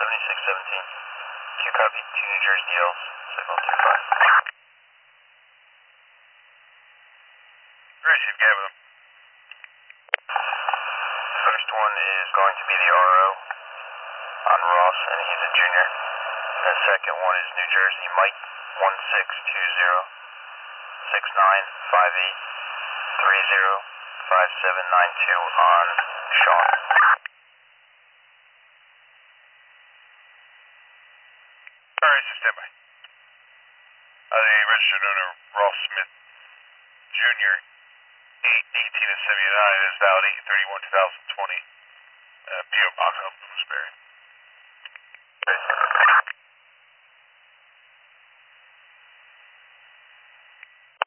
7617. Q copy, 2 New Jersey DLs, signal 25. Where is Chief Gavin? First one is going to be the RO on Ross, and he's a junior. The second one is New Jersey Mike 1620-6958305792 on Sean. Alright, so stand by. The registered owner, Ross Smith Jr., 818 and 79 is valid 8/31/2020. P.O. Box, Bloomsbury.